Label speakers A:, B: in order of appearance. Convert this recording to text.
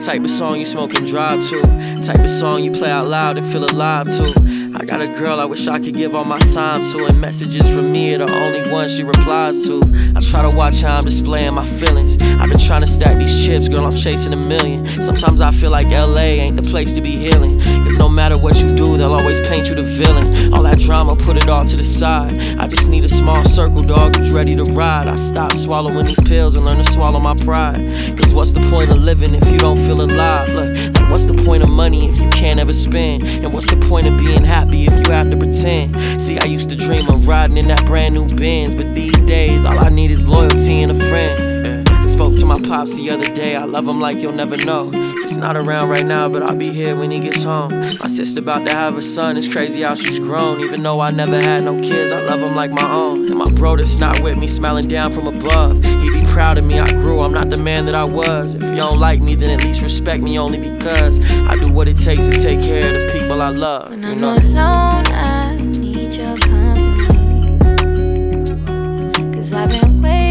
A: Type of song you smoke and drive to. Type of song you play out loud and feel alive to. I got a girl I wish I could give all my time to, and messages from me are the only ones she replies to. I try to watch how I'm displaying my feelings. I've been trying to stack these chips, girl, I'm chasing a million. Sometimes I feel like LA ain't the place to be healing, cause no matter what you do, they'll always paint you the villain. All that drama, put it all to the side. I just need a small circle, dog, who's ready to ride. I stop swallowing these pills and learn to swallow my pride. Cause what's the point of living if you don't feel alive? Look, like what's the point of money if you can't ever spend? And what's the point of being happy if you have to pretend? See, I used to dream of riding in that brand new Benz, but these days all I need is loyalty and a friend. Spoke to my pops the other day, I love him like you'll never know. He's not around right now, but I'll be here when he gets home. My sister about to have a son, it's crazy how she's grown. Even though I never had no kids, I love him like my own. And my bro that's not with me, smiling down from above. He'd be proud of me, I grew, I'm not the man that I was. If you don't like me, then at least respect me only because I do what it takes to take care of the people I love.
B: When I'm alone, I need your company, cause I've been waiting